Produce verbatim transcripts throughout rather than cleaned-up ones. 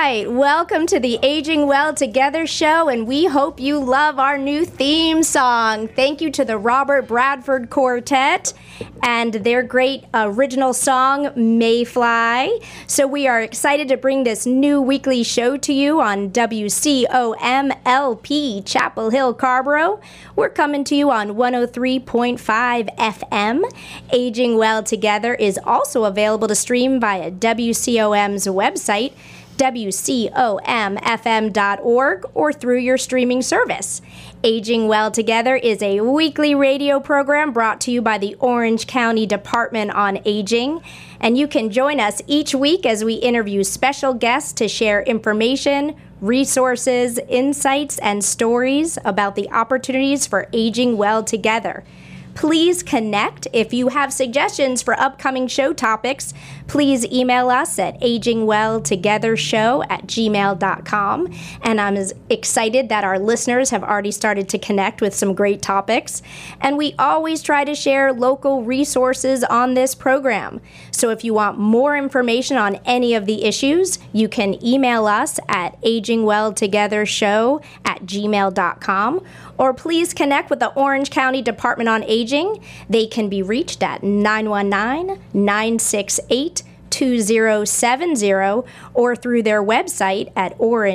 right, welcome to the Aging Well Together show, and we hope you love our new theme song. Thank you to the Robert Bradford Quartet and their great original song, Mayfly. So we are excited to bring this new weekly show to you on W C O M L P, Chapel Hill, Carrboro. We're coming to you on one oh three point five F M. Aging Well Together is also available to stream via W C O M's website, W C O M F M dot org, or through your streaming service. Aging Well Together is a weekly radio program brought to you by the Orange County Department on Aging, and you can join us each week as we interview special guests to share information, resources, insights, and stories about the opportunities for aging well together. Please connect. If you have suggestions for upcoming show topics, please email us at agingwelltogethershow at gmail dot com. And I'm as excited that our listeners have already started to connect with some great topics. And we always try to share local resources on this program. So if you want more information on any of the issues, you can email us at agingwelltogethershow at gmail dot com. Or please connect with the Orange County Department on Aging. They can be reached at nine one nine, nine six eight, two zero seven zero or through their website at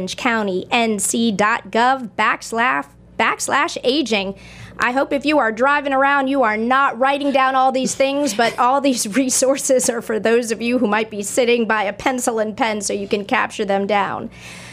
orangecounty.nc.gov backslash backslash aging. I hope if you are driving around, you are not writing down all these things, but all these resources are for those of you who might be sitting by a pencil and pen so you can capture them down.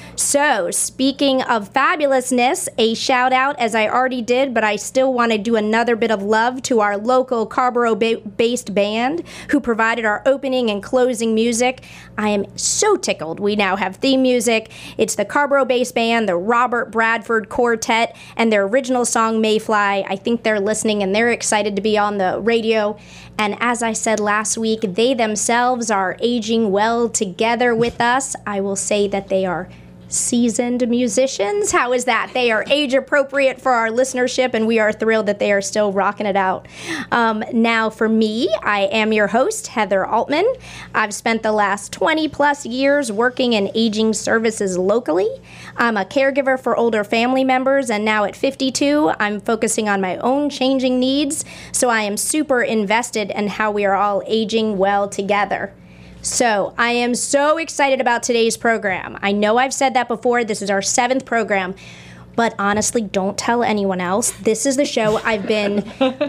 So, speaking of fabulousness, a shout out, as I already did, but I still want to do another bit of love to our local Carrboro-based band who provided our opening and closing music. I am so tickled we now have theme music. It's the Carrboro-based band, the Robert Bradford Quartet, and their original song, Mayfly. I think they're listening and they're excited to be on the radio. And as I said last week, they themselves are aging well together with us. I will say that they are seasoned musicians. How is that? They are age appropriate for our listenership, and we are thrilled that they are still rocking it out. Um, now for me, I am your host, Heather Altman. I've spent the last twenty plus years working in aging services locally. I'm a caregiver for older family members, and now at fifty-two, I'm focusing on my own changing needs, so I am super invested in how we are all aging well together. So, I am so excited about today's program. I know I've said that before. This is our seventh program. But honestly, don't tell anyone else. This is the show I've been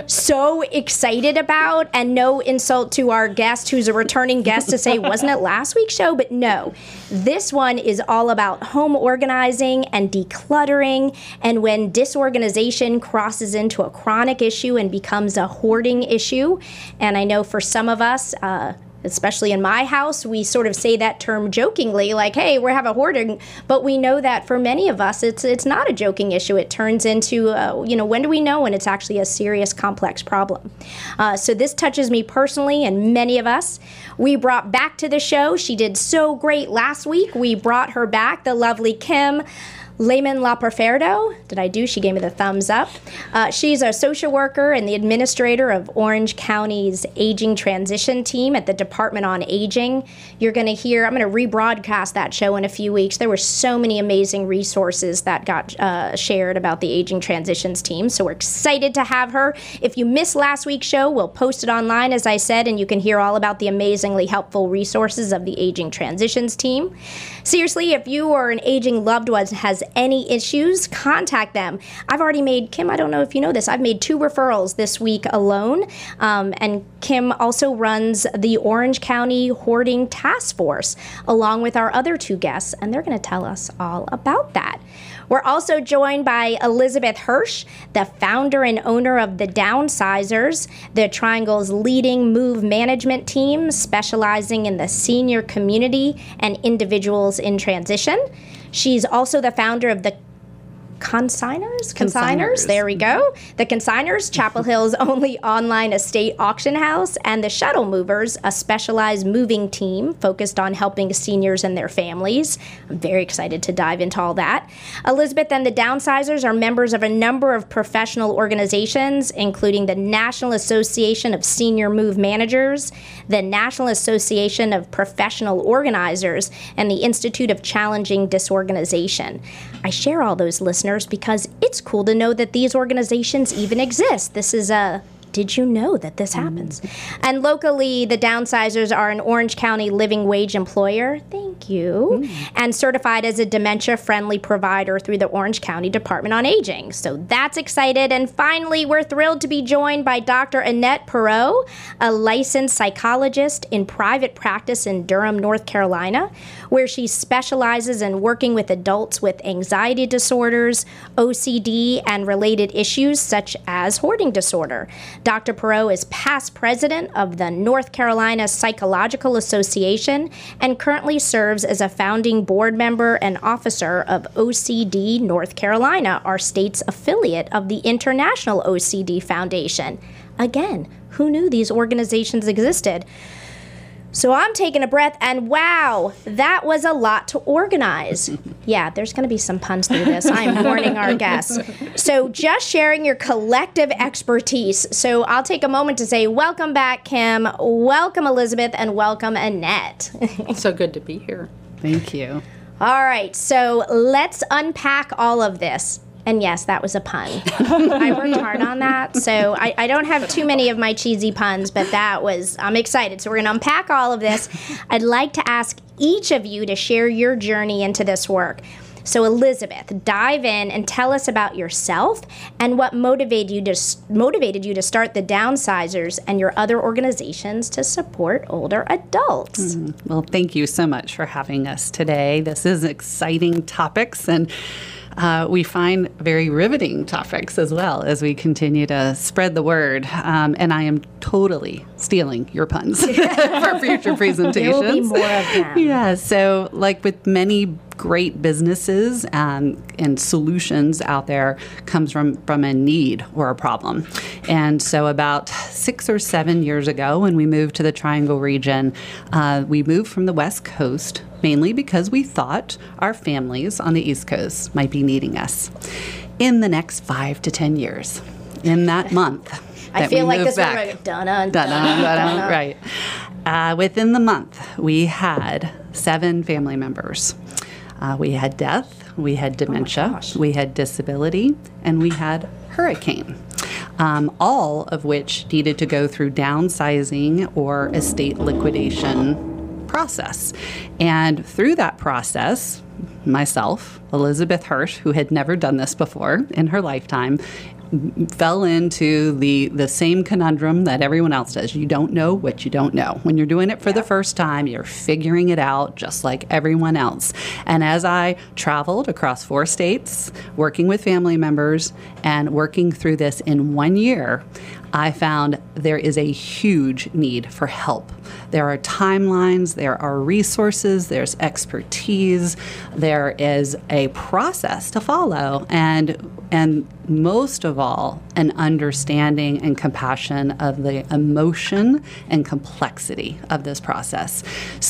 so excited about. And no insult to our guest, who's a returning guest, to say, wasn't it last week's show? But no, this one is all about home organizing and decluttering. And when disorganization crosses into a chronic issue and becomes a hoarding issue. And I know for some of us, uh, especially in my house, we sort of say that term jokingly, like, hey, we're having hoarding, but we know that for many of us, it's it's not a joking issue. It turns into, uh, you know, when do we know when it's actually a serious, complex problem? Uh, so this touches me personally and many of us. We brought back to the show, she did so great last week, we brought her back, the lovely Kim Lehman LaPerferdo. Did I do? She gave me the thumbs up. Uh, she's a social worker and the administrator of Orange County's Aging Transition Team at the Department on Aging. You're going to hear, I'm going to rebroadcast that show in a few weeks. There were so many amazing resources that got uh, shared about the Aging Transitions Team, so we're excited to have her. If you missed last week's show, we'll post it online, as I said, and you can hear all about the amazingly helpful resources of the Aging Transitions Team. Seriously, if you or an aging loved one has any issues, contact them. I've already made, Kim, I don't know if you know this, I've made two referrals this week alone. Um, and Kim also runs the Orange County Hoarding Task Force, along with our other two guests, and they're going to tell us all about that. We're also joined by Elizabeth Hirsch, the founder and owner of The Downsizers, the Triangle's leading move management team specializing in the senior community and individuals in transition. She's also the founder of the Consigners? Consigners? Consigners. There we go. The Consigners, Chapel Hill's only online estate auction house, and the Shuttle Movers, a specialized moving team focused on helping seniors and their families. I'm very excited to dive into all that. Elizabeth and the Downsizers are members of a number of professional organizations, including the National Association of Senior Move Managers, the National Association of Professional Organizers, and the Institute of Challenging Disorganization. I share all those listeners because it's cool to know that these organizations even exist. This is a did you know that this happens? Mm. And locally, the Downsizers are an Orange County living wage employer. Thank you. Mm. And certified as a dementia-friendly provider through the Orange County Department on Aging. So that's excited. And finally, we're thrilled to be joined by Doctor Annette Perreault, a licensed psychologist in private practice in Durham, North Carolina, where she specializes in working with adults with anxiety disorders, O C D, and related issues such as hoarding disorder. Doctor Perreault is past president of the North Carolina Psychological Association and currently serves as a founding board member and officer of O C D North Carolina, our state's affiliate of the International O C D Foundation. Again, who knew these organizations existed? So I'm taking a breath, and wow, that was a lot to organize. Yeah, there's going to be some puns through this. I am warning our guests. So just sharing your collective expertise. So I'll take a moment to say welcome back, Kim, welcome, Elizabeth, and welcome, Annette. So good to be here. Thank you. All right, so let's unpack all of this. And yes, that was a pun. I worked hard on that, so I, I don't have too many of my cheesy puns, but that was, I'm excited. So we're going to unpack all of this. I'd like to ask each of you to share your journey into this work. So Elizabeth, dive in and tell us about yourself and what motivated you to motivated you to start the Downsizers and your other organizations to support older adults. Mm, well, thank you so much for having us today. This is exciting topics, and Uh, we find very riveting topics as well as we continue to spread the word. Um, and I am totally stealing your puns for future presentations. There will be more of them. Yeah. So like with many great businesses um, and solutions out there comes from, from a need or a problem. And so about six or seven years ago when we moved to the Triangle region, uh, we moved from the West Coast mainly because we thought our families on the East Coast might be needing us in the next five to ten years. In that month, I that feel we like this back. was dun dun dun dun dun. Right. Uh, within the month, we had seven family members. Uh, we had death, we had dementia, oh we had disability, and we had hurricane. Um, all of which needed to go through downsizing or estate liquidation process. And through that process, myself, Elizabeth Hirsch, who had never done this before in her lifetime, fell into the the same conundrum that everyone else does. You don't know what you don't know. When you're doing it for yeah. the first time, you're figuring it out just like everyone else. And as I traveled across four states, working with family members and working through this in one year, I found there is a huge need for help. There are timelines, there are resources, there's expertise, there is a process to follow, and and most of all, an understanding and compassion of the emotion and complexity of this process.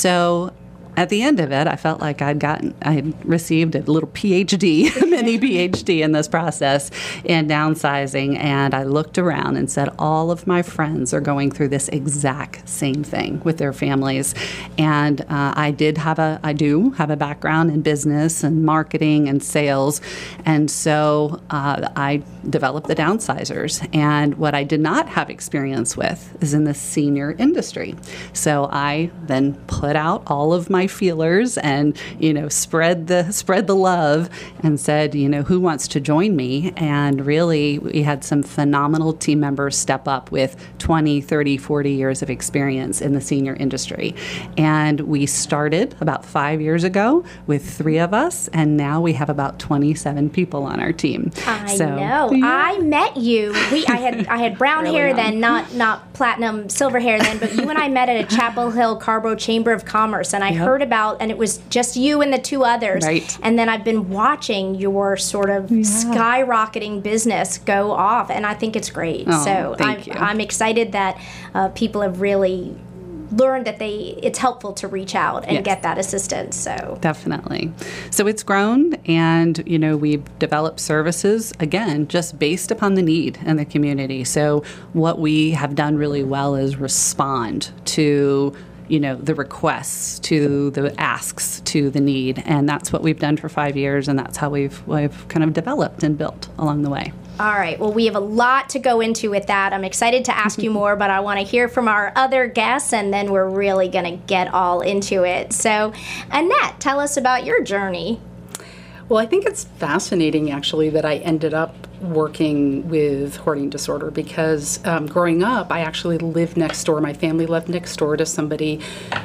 So at the end of it, I felt like I'd gotten, I had received a little P H D, mini P H D in this process in downsizing, and I looked around and said, all of my friends are going through this exact same thing with their families. And uh, I did have a, I do have a background in business and marketing and sales, and so uh, I developed the Downsizers. And what I did not have experience with is in the senior industry. So I then put out all of my feelers and, you know, spread the spread the love and said, you know, who wants to join me? And really, we had some phenomenal team members step up with twenty, thirty, forty years of experience in the senior industry. And we started about five years ago with three of us, and now we have about twenty-seven people on our team. I so, know. Yeah. I met you. We I had I had brown hair on. then, not not platinum silver hair then, but you and I met at a Chapel Hill Carrboro Chamber of Commerce, and I yep. heard about, and it was just you and the two others. Right. And then I've been watching your sort of yeah. skyrocketing business go off, and I think it's great. Oh, so thank I'm, you. I'm excited that uh, people have really learned that they it's helpful to reach out and yes. get that assistance. So definitely. So it's grown, and you know we've developed services again just based upon the need in the community. So what we have done really well is respond to you know the requests, to the asks, to the need, and that's what we've done for five years, and that's how we've we've kind of developed and built along the way. All right. Well, we have a lot to go into with that. I'm excited to ask you more, but I want to hear from our other guests, and then we're really going to get all into it. So, Annette, tell us about your journey. Well, I think it's fascinating, actually, that I ended up working with hoarding disorder because um, growing up, I actually lived next door. My family lived next door to somebody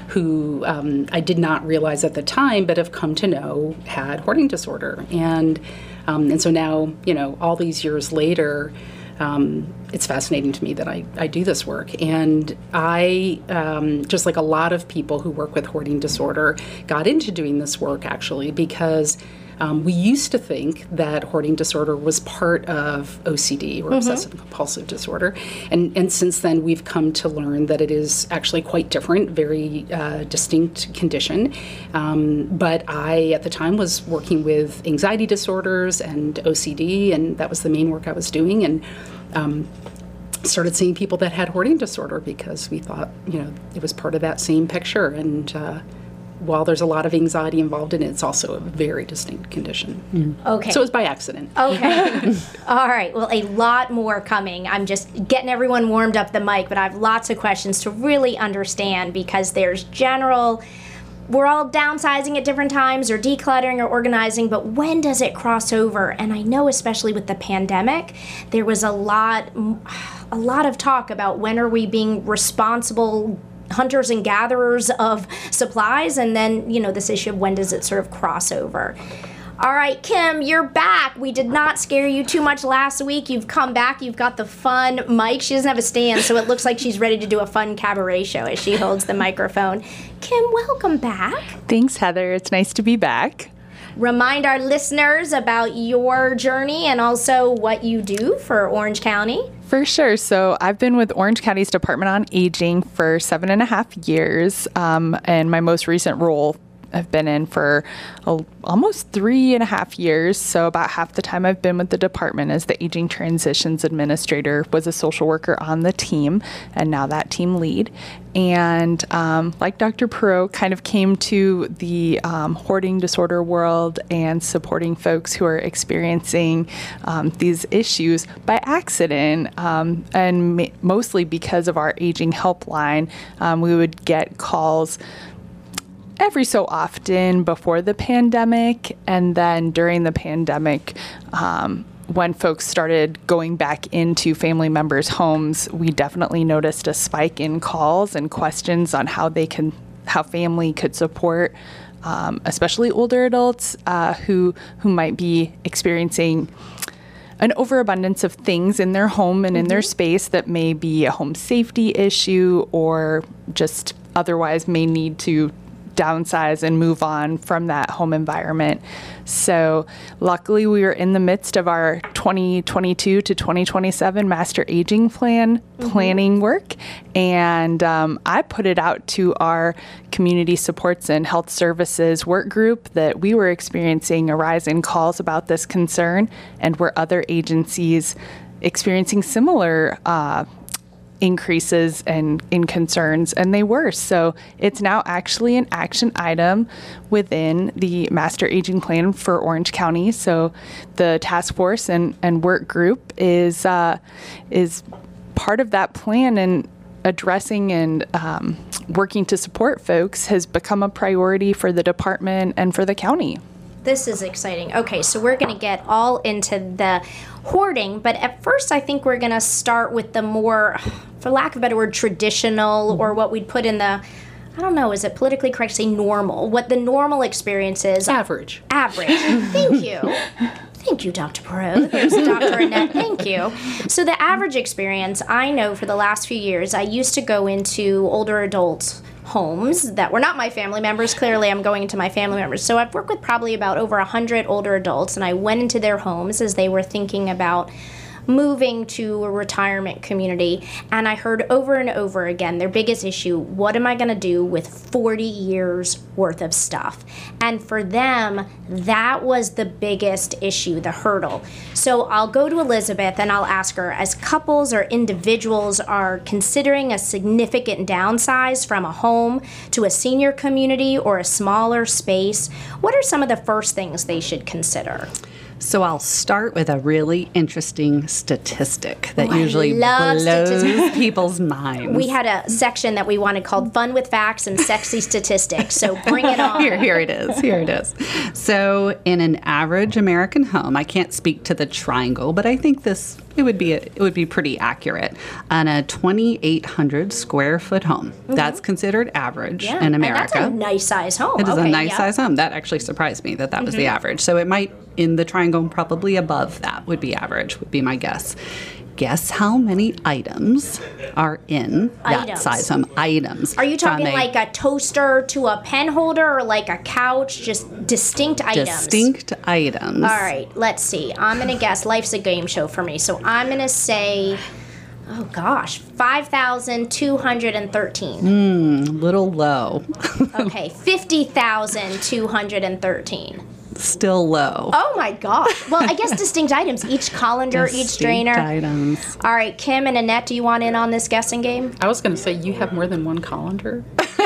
who um, I did not realize at the time, but have come to know had hoarding disorder. And um, and so now, you know, all these years later, um, it's fascinating to me that I, I do this work. And I, um, just like a lot of people who work with hoarding disorder, got into doing this work actually because Um, we used to think that hoarding disorder was part of O C D, or mm-hmm. obsessive compulsive disorder, and and since then we've come to learn that it is actually quite different, very uh, distinct condition. Um, but I, at the time, was working with anxiety disorders and O C D, and that was the main work I was doing, and um, started seeing people that had hoarding disorder because we thought, you know, it was part of that same picture. And uh, while there's a lot of anxiety involved in it, it's also a very distinct condition. Mm. Okay. So it was by accident. Okay. All right. Well, a lot more coming. I'm just getting everyone warmed up the mic, but I have lots of questions to really understand because there's general, we're all downsizing at different times or decluttering or organizing, but when does it cross over? And I know especially with the pandemic, there was a lot, a lot of talk about when are we being responsible hunters and gatherers of supplies, and then, you know, this issue of when does it sort of cross over. All right, Kim, you're back. We did not scare you too much last week. You've come back. You've got the fun mic. She doesn't have a stand, so it looks like she's ready to do a fun cabaret show as she holds the microphone. Kim, welcome back. Thanks, Heather. It's nice to be back. Remind our listeners about your journey and also what you do for Orange County. For sure. So I've been with Orange County's Department on Aging for seven and a half years. Um, and my most recent role I've been in for a, almost three and a half years. So about half the time I've been with the department as the Aging Transitions Administrator, was a social worker on the team, and now that team lead. And um, like Doctor Perot, kind of came to the um, hoarding disorder world and supporting folks who are experiencing um, these issues by accident, um, and ma- mostly because of our aging helpline. Um, we would get calls every so often before the pandemic, and then during the pandemic, um, when folks started going back into family members' homes, we definitely noticed a spike in calls and questions on how they can, how family could support, um, especially older adults uh, who who might be experiencing an overabundance of things in their home and mm-hmm. in their space that may be a home safety issue, or just otherwise may need to downsize and move on from that home environment. So luckily we were in the midst of our twenty twenty-two to twenty twenty-seven master aging plan mm-hmm. planning work. And um, I put it out to our community supports and health services work group that we were experiencing a rise in calls about this concern, and were other agencies experiencing similar uh, increases and in concerns, and they were. So it's now actually an action item within the master aging plan for Orange County. So the task force and, and work group is uh, is part of that plan, and addressing and um, working to support folks has become a priority for the department and for the county. This is exciting. Okay, so we're going to get all into the hoarding, but at first I think we're going to start with the more, for lack of a better word, traditional, or what we'd put in the, I don't know, is it politically correct to say normal? What the normal experience is. Average. Average. Thank you. Thank you, Doctor Perot. There's Doctor Annette. Thank you. So the average experience, I know for the last few years, I used to go into older adults' homes that were not my family members. Clearly, I'm going into my family members. So I've worked with probably about over one hundred older adults, and I went into their homes as they were thinking about moving to a retirement community, and I heard over and over again their biggest issue: what am I going to do with forty years worth of stuff? And for them, that was the biggest issue, the hurdle. So I'll go to Elizabeth and I'll ask her, as couples or individuals are considering a significant downsize from a home to a senior community or a smaller space, what are some of the first things they should consider? So I'll start with a really interesting statistic that Oh, I usually love blows statistics. people's minds. We had a section that we wanted called Fun with Facts and Sexy Statistics, so bring it on. Here, here it is. Here it is. So, in an average American home, I can't speak to the triangle, but I think this it would be a, it would be pretty accurate. On a twenty-eight hundred square foot home, mm-hmm. that's considered average Yeah, in America. And that's a nice size home. It is okay, a nice yeah. size home. That actually surprised me that that was mm-hmm. the average. So it might in the triangle probably above that would be average. Would be my guess. Guess how many items are in that Items. size home? Items. Are you talking From a like a toaster to a pen holder or like a couch? Just distinct items. distinct items? All right, let's see. I'm going to guess. Life's a game show for me. So I'm going to say, oh gosh, five thousand two hundred thirteen. Mm, a little low. Okay, fifty thousand two hundred thirteen. Still low. Oh my gosh. Well, I guess distinct items. Each colander, each Distinct strainer. items. All right, Kim and Annette, do you want in on this guessing game? I was going to say, you have more than one colander?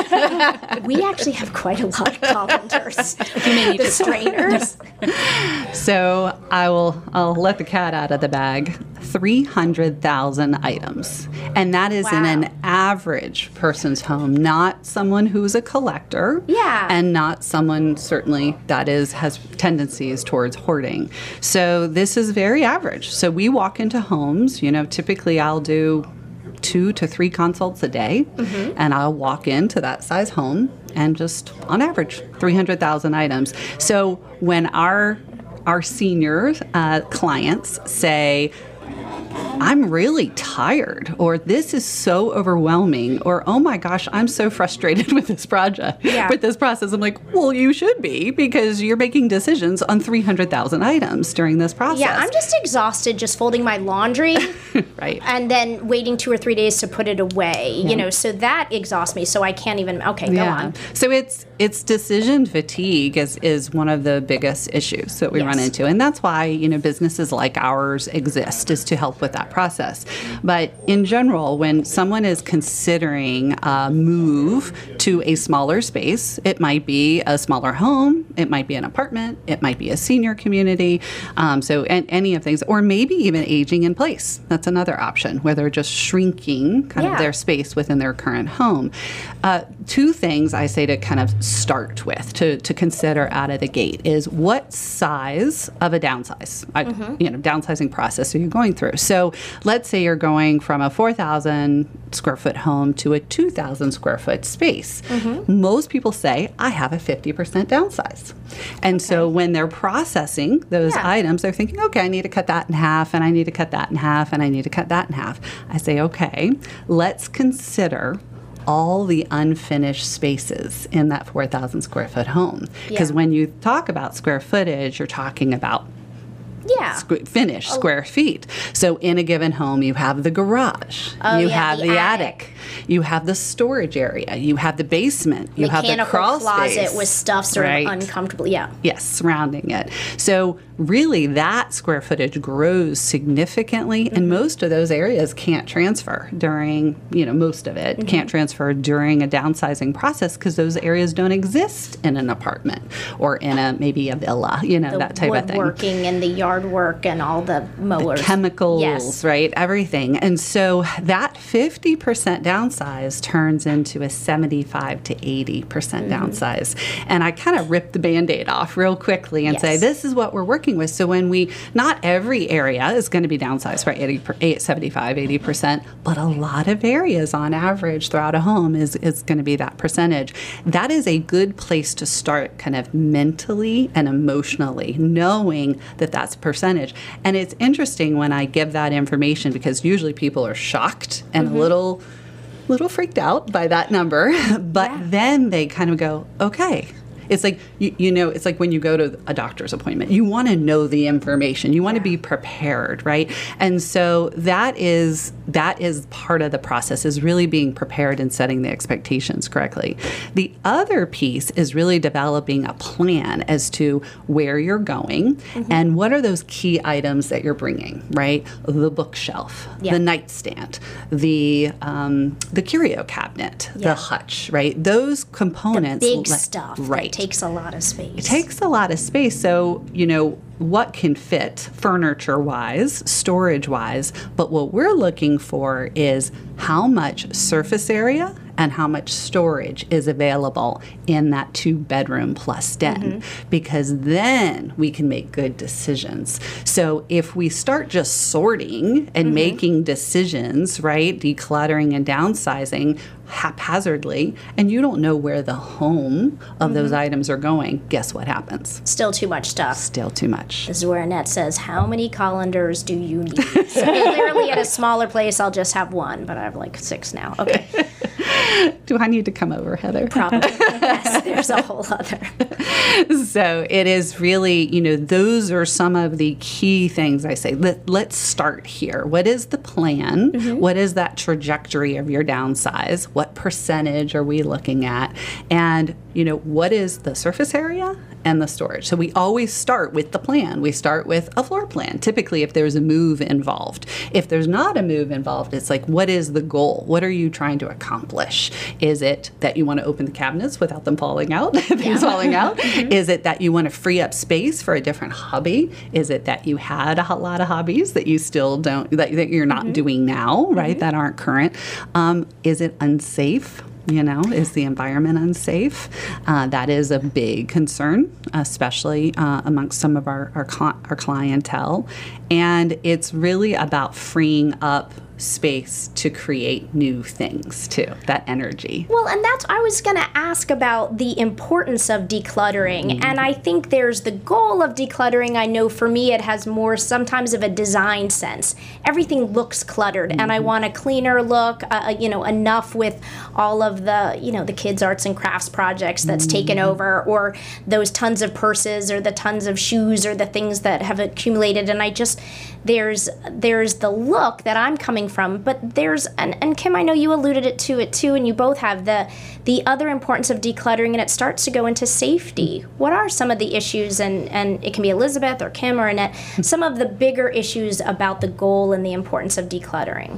We actually have quite a lot of colanders. You may need The to strainers. So I will I'll let the cat out of the bag. three hundred thousand items. And that is in Wow. an average person's home, not someone who's a collector. Yeah. And not someone certainly that is has tendencies towards hoarding. So this is very average. So we walk into homes, you know, typically I'll do two to three consults a day, mm-hmm. and I'll walk into that size home and just on average three hundred thousand items. So when our our senior uh, clients say, I'm really tired, or this is so overwhelming, or oh my gosh, I'm so frustrated with this project, Yeah. with this process. I'm like, well, you should be, because you're making decisions on three hundred thousand items during this process. Yeah, I'm just exhausted just folding my laundry right. and then waiting two or three days to put it away. You know, so that exhausts me. So I can't even. Okay, go Yeah. on. So it's it's decision fatigue is, is one of the biggest issues that we Yes. run into. And that's why, you know, businesses like ours exist, is to help with that process. But in general, when someone is considering a move to a smaller space, it might be a smaller home, it might be an apartment, it might be a senior community. Um, so and any of things, or maybe even aging in place. That's another option, where they're just shrinking kind Yeah. of their space within their current home. Uh, two things I say to kind of start with, to, to consider out of the gate, is what size of a downsize, I, you know, downsizing process are you going through? So let's say you're going from a four thousand square foot home to a two thousand square foot space. Most people say, I have a fifty percent downsize. And so when they're processing those Yeah. items, they're thinking, okay, I need to cut that in half, and I need to cut that in half, and I need to cut that in half. I say, okay, let's consider all the unfinished spaces in that four thousand square foot home. Because Yeah. when you talk about square footage, you're talking about Yeah. squ- finished square feet. So in a given home, you have the garage, Oh, you yeah, have the the, attic. attic. You have the storage area, you have the basement, you have the Mechanical crawl closet space, with stuff sort right? of uncomfortable. Yeah. Yes, surrounding it. So really that square footage grows significantly, and most of those areas can't transfer during, you know, most of it can't transfer during a downsizing process, because those areas don't exist in an apartment or in a maybe a villa, you know, The that type of thing. woodworking and the yard work and all the mowers. Chemicals, Yes. right? Everything. And so that fifty percent downsize turns into a seventy-five to eighty percent Mm-hmm. downsize. And I kind of rip the Band-Aid off real quickly and say, Yes. this is what we're working working with. So when we, not every area is going to be downsized by eighty, seventy-five, eighty percent, but a lot of areas on average throughout a home is, is going to be that percentage. That is a good place to start kind of mentally and emotionally, knowing that that's a percentage. And it's interesting when I give that information because usually people are shocked and mm-hmm. a little, little freaked out by that number, but yeah. then they kind of go, okay. It's like, you, you know, it's like when you go to a doctor's appointment, you want to know the information. You want yeah. to be prepared, right? And so that is that is part of the process, is really being prepared and setting the expectations correctly. The other piece is really developing a plan as to where you're going mm-hmm. and what are those key items that you're bringing, right? The bookshelf, yeah. the nightstand, the um, the curio cabinet, yeah. the hutch, right? Those components. The big like, stuff. Right. Takes a lot of space. It takes a lot of space. So, you know, what can fit furniture-wise, storage-wise, but what we're looking for is how much surface area and how much storage is available in that two-bedroom plus den, mm-hmm. because then we can make good decisions. So if we start just sorting and mm-hmm. making decisions, right, decluttering and downsizing haphazardly, and you don't know where the home of mm-hmm. those items are going, guess what happens? Still too much stuff. Still too much. This is where Annette says, how many colanders do you need? So clearly at a smaller place, I'll just have one, but I have like six now. Okay. Do I need to come over, Heather? Probably. Yes, there's a whole other. So it is really, you know, those are some of the key things I say. Let, let's start here. What is the plan? Mm-hmm. What is that trajectory of your downsize? What percentage are we looking at? And, you know, what is the surface area and the storage? So we always start with the plan. We start with a floor plan, typically if there's a move involved. If there's not a move involved, it's like, what is the goal? What are you trying to accomplish? Is it that you want to open the cabinets without them falling out, things yeah. falling out? Mm-hmm. Is it that you want to free up space for a different hobby? Is it that you had a lot of hobbies that you still don't, that, that you're not mm-hmm. doing now, right, mm-hmm. that aren't current? Um, is it unsafe? You know, is the environment unsafe? Uh, that is a big concern, especially uh, amongst some of our, our, cl- our clientele. And it's really about freeing up space to create new things too, that energy. Well, and that's, I was going to ask about the importance of decluttering. Mm-hmm. And I think there's the goal of decluttering. I know for me, it has more sometimes of a design sense. Everything looks cluttered mm-hmm. and I want a cleaner look, uh, you know, enough with all of the, you know, the kids' arts and crafts projects that's mm-hmm. taken over, or those tons of purses or the tons of shoes or the things that have accumulated. And I just, there's, there's the look that I'm coming from, but there's, and, and Kim, I know you alluded it to it too, and you both have the the other importance of decluttering, and it starts to go into safety. What are some of the issues, and, and it can be Elizabeth or Kim or Annette, some of the bigger issues about the goal and the importance of decluttering?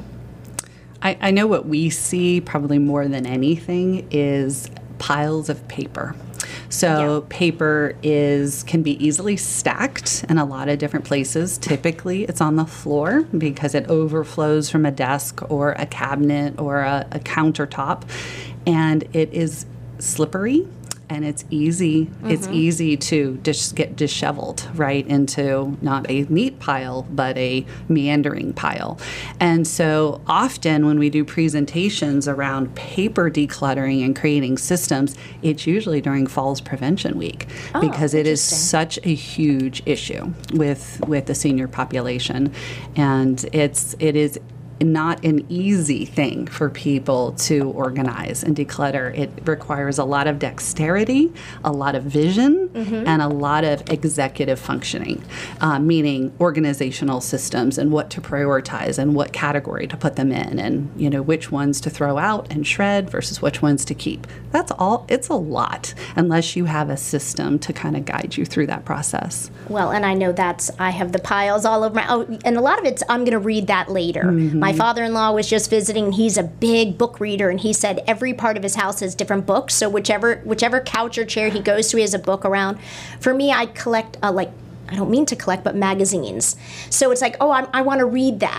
I, I know what we see probably more than anything is piles of paper. So yeah. paper is can be easily stacked in a lot of different places. Typically, it's on the floor because it overflows from a desk or a cabinet or a, a countertop, and it is slippery. And it's easy. Mm-hmm. It's easy to just get disheveled right into not a neat pile, but a meandering pile. And so often when we do presentations around paper decluttering and creating systems, it's usually during Falls Prevention Week oh, because it is such a huge issue with with the senior population, and it's it is. not an easy thing for people to organize and declutter. It requires a lot of dexterity, a lot of vision, mm-hmm. and a lot of executive functioning, uh, meaning organizational systems and what to prioritize and what category to put them in, and you know which ones to throw out and shred versus which ones to keep. That's all. It's a lot unless you have a system to kind of guide you through that process. Well, and I know that's, I have the piles all over my, oh, and a lot of it's, I'm going to read that later. Mm-hmm. My father-in-law was just visiting, and he's a big book reader, and he said every part of his house has different books, so whichever whichever couch or chair he goes to, he has a book around. For me, I collect, uh, like, I don't mean to collect, but magazines. So it's like, oh, I'm, I want to read that.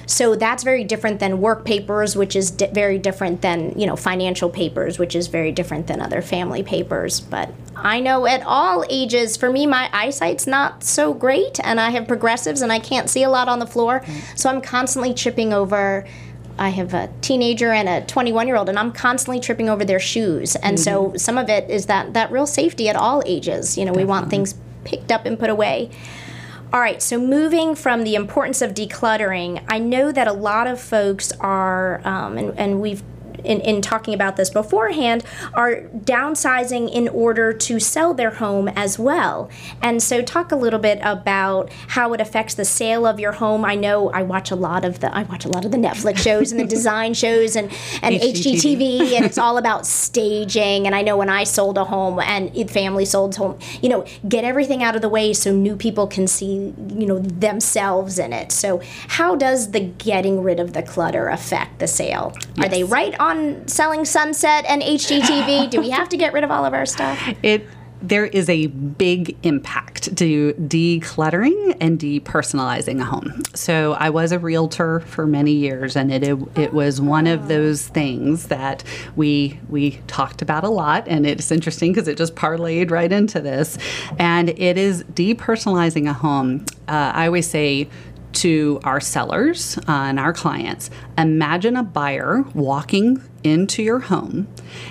So that's very different than work papers, which is di- very different than, you know, financial papers, which is very different than other family papers. But I know at all ages, for me, my eyesight's not so great, and I have progressives, and I can't see a lot on the floor. So I'm constantly tripping over. I have a teenager and a twenty-one-year-old, and I'm constantly tripping over their shoes. And mm-hmm. so some of it is that, that real safety at all ages. You know, Definitely. We want things picked up and put away. All right, so moving from the importance of decluttering, I know that a lot of folks are, um, and, and we've In, in talking about this beforehand, are downsizing in order to sell their home as well. And so talk a little bit about how it affects the sale of your home. I know I watch a lot of the I watch a lot of the Netflix shows and the design shows and, and H G T V, and it's all about staging. And I know when I sold a home and family sold home, you know, get everything out of the way so new people can see, you know, themselves in it. So how does the getting rid of the clutter affect the sale? Yes. Are they right on on selling Sunset and H G T V? Do we have to get rid of all of our stuff? It there is a big impact to decluttering and depersonalizing a home. So I was a realtor for many years, and it it, it was one of those things that we we talked about a lot, and it's interesting because it just parlayed right into this. And it is depersonalizing a home. Uh, I always say to our sellers uh, and our clients, imagine a buyer walking into your home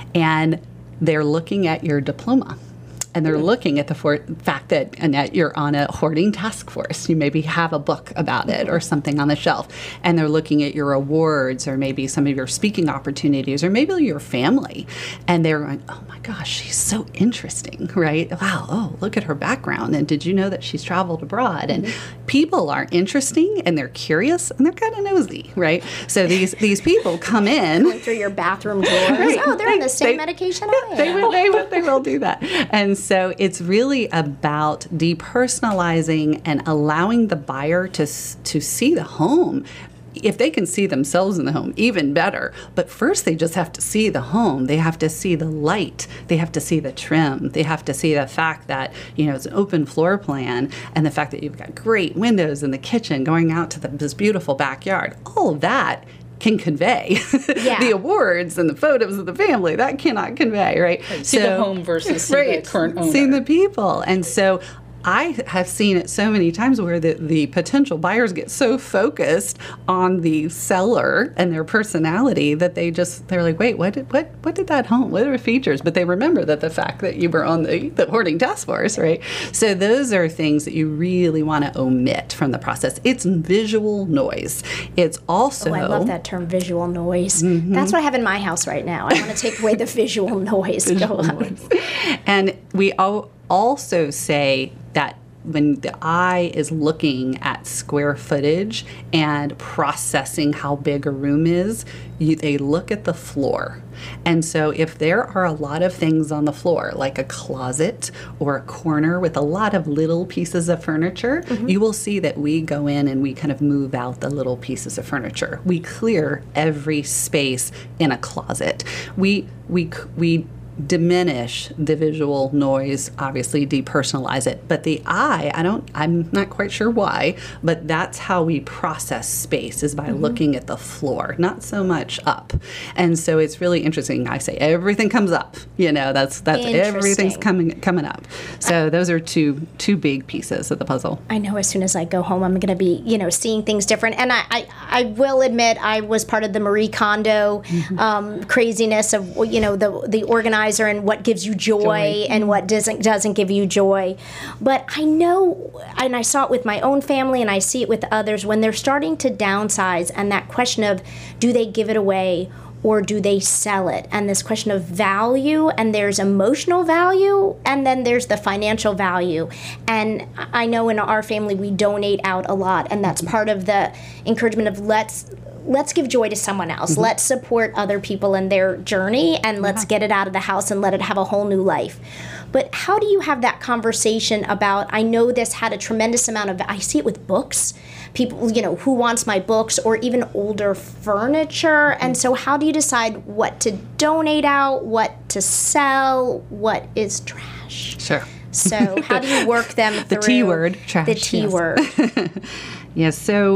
and they're looking at your diploma. And they're looking at the for- fact that Annette, you're on a hoarding task force. You maybe have a book about it or something on the shelf. And they're looking at your awards or maybe some of your speaking opportunities or maybe your family. And they're going, oh my gosh, she's so interesting, right? Wow, oh, look at her background. And did you know that she's traveled abroad? And mm-hmm. people are interesting and they're curious and they're kind of nosy, right? So these these people come in. Going through your bathroom drawers. Right. Oh, they're on the same they, medication I am. They will, they, will, they will do that. And so it's really about depersonalizing and allowing the buyer to to see the home. If they can see themselves in the home, even better. But first, they just have to see the home. They have to see the light. They have to see the trim. They have to see the fact that, you know, it's an open floor plan and the fact that you've got great windows in the kitchen going out to the, this beautiful backyard. All of that can convey. Yeah. The awards and the photos of the family, that cannot convey, right? right. See so, the home versus see right, the current owner. Seeing the people. And so I have seen it so many times where the, the potential buyers get so focused on the seller and their personality that they just, they're like, wait, what did, what, what did that home, what are the features? But they remember that the fact that you were on the, the hoarding task force, right? So those are things that you really want to omit from the process. It's visual noise. It's also... Oh, I love that term, visual noise. Mm-hmm. That's what I have in my house right now. I want to take away the visual noise. Visual Go on. Noise. And we all also say that when the eye is looking at square footage and processing how big a room is, you, they look at the floor. And so if there are a lot of things on the floor, like a closet or a corner with a lot of little pieces of furniture, mm-hmm. you will see that we go in and we kind of move out the little pieces of furniture. We clear every space in a closet. We we we diminish the visual noise, obviously depersonalize it. But the eye, I don't, I'm not quite sure why, but that's how we process space is by mm-hmm. looking at the floor, not so much up. And so it's really interesting. I say everything comes up, you know, that's, that's everything's coming, coming up. So those are two, two big pieces of the puzzle. I know as soon as I go home, I'm going to be, you know, seeing things different. And I, I, I will admit I was part of the Marie Kondo mm-hmm. um, craziness of, you know, the, the organized and what gives you joy, joy and what doesn't doesn't give you joy. But I know, and I saw it with my own family and I see it with others, when they're starting to downsize and that question of do they give it away or do they sell it? And this question of value, and there's emotional value, and then there's the financial value. And I know in our family we donate out a lot, and that's part of the encouragement of let's let's give joy to someone else. Mm-hmm. Let's support other people in their journey, and let's yeah. get it out of the house and let it have a whole new life. But how do you have that conversation about, I know this had a tremendous amount of, I see it with books, people, you know, who wants my books, or even older furniture. Mm-hmm. And so how do you decide what to donate out, what to sell, what is trash? Sure. So how do you work them through? The T word, trash. The T yes. word. Yes, so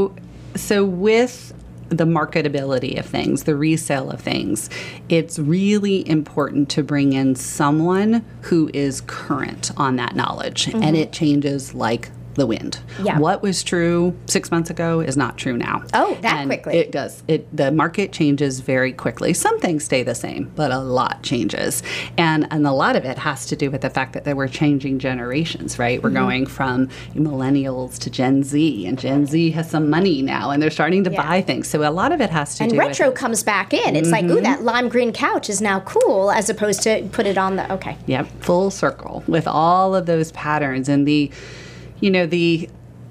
So with the marketability of things, the resale of things, it's really important to bring in someone who is current on that knowledge. Mm-hmm. And it changes like the wind. Yeah. What was true six months ago is not true now. Oh, that and quickly. It does. It the market changes very quickly. Some things stay the same, but a lot changes. And and a lot of it has to do with the fact that we're changing generations, right? We're mm-hmm. going from millennials to Gen Z, and Gen Z has some money now, and they're starting to yeah. buy things. So a lot of it has to and do with... And retro comes back in. It's mm-hmm. like, ooh, that lime green couch is now cool, as opposed to put it on the, okay. Yep, full circle with all of those patterns and the... You know, the,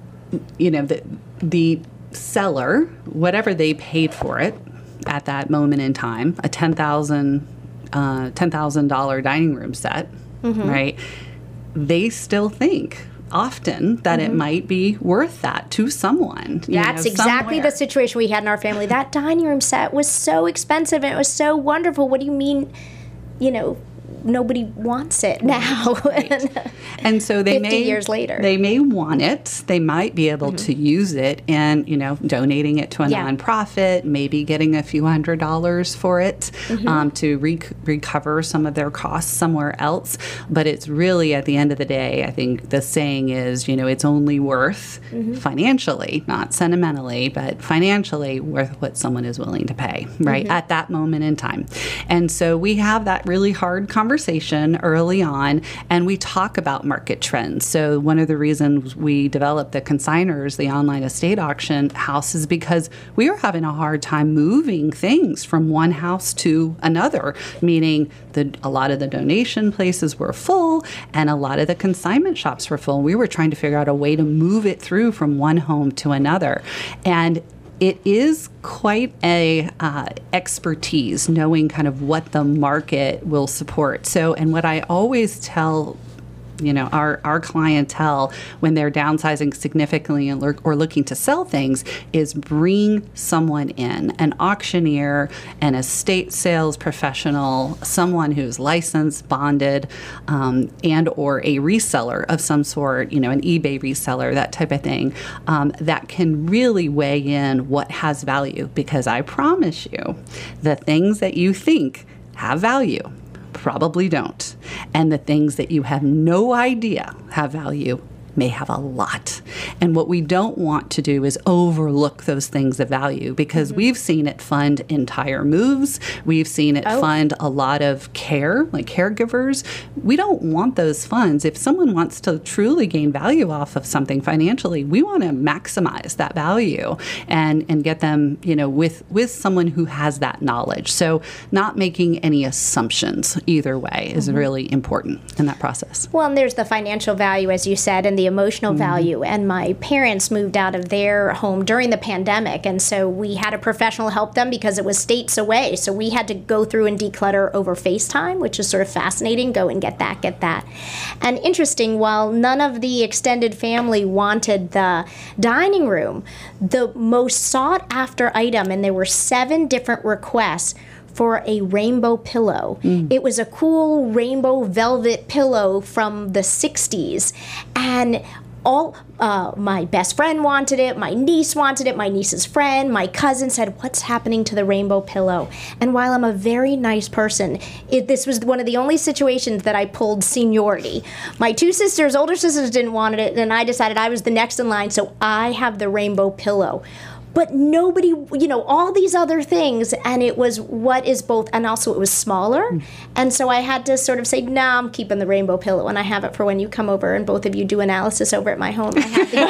you know, the, the seller, whatever they paid for it at that moment in time, a ten thousand dollars uh, ten thousand dollars dining room set, mm-hmm. right? They still think often that mm-hmm. it might be worth that to someone. You That's know, exactly somewhere. The situation we had in our family. That dining room set was so expensive and it was so wonderful. What do you mean, you know, nobody wants it now? Right. And so they fifty may years later, they may want it. They might be able mm-hmm. to use it, and you know, donating it to a yeah. nonprofit, maybe getting a few hundred dollars for it mm-hmm. um, to re- recover some of their costs somewhere else. But it's really, at the end of the day, I think the saying is, you know, it's only worth mm-hmm. financially, not sentimentally, but financially worth what someone is willing to pay, right, mm-hmm. at that moment in time. And so we have that really hard conversation early on, and we talk about market trends. So one of the reasons we developed the consigners, the online estate auction house, is because we were having a hard time moving things from one house to another, meaning the, a lot of the donation places were full and a lot of the consignment shops were full. We were trying to figure out a way to move it through from one home to another. And it is quite a uh, expertise knowing kind of what the market will support. So, and what I always tell you know, our, our clientele when they're downsizing significantly and lur- or looking to sell things is bring someone in, an auctioneer, an estate sales professional, someone who's licensed, bonded, um, and or a reseller of some sort, you know, an eBay reseller, that type of thing, um, that can really weigh in what has value. Because I promise you, the things that you think have value probably don't. And the things that you have no idea have value may have a lot. And what we don't want to do is overlook those things of value, because mm-hmm. we've seen it fund entire moves. We've seen it oh. fund a lot of care, like caregivers. We don't want those funds. If someone wants to truly gain value off of something financially, we want to maximize that value and, and get them, you know, with, with someone who has that knowledge. So not making any assumptions either way is mm-hmm. really important in that process. Well, and there's the financial value, as you said, and the emotional mm-hmm. value. And my parents moved out of their home during the pandemic, and so we had a professional help them because it was states away. So we had to go through and declutter over FaceTime, which is sort of fascinating. Go and get that, get that. And interesting, while none of the extended family wanted the dining room, the most sought after item, and there were seven different requests for a rainbow pillow. Mm. It was a cool rainbow velvet pillow from the sixties. And all uh, my best friend wanted it, my niece wanted it, my niece's friend, my cousin said, what's happening to the rainbow pillow? And while I'm a very nice person, it, this was one of the only situations that I pulled seniority. My two sisters, older sisters, didn't want it, and I decided I was the next in line, so I have the rainbow pillow. But nobody, you know, all these other things, and it was what is both, and also it was smaller, mm. and so I had to sort of say, no, nah, I'm keeping the rainbow pillow, and I have it for when you come over and both of you do analysis over at my home. I have the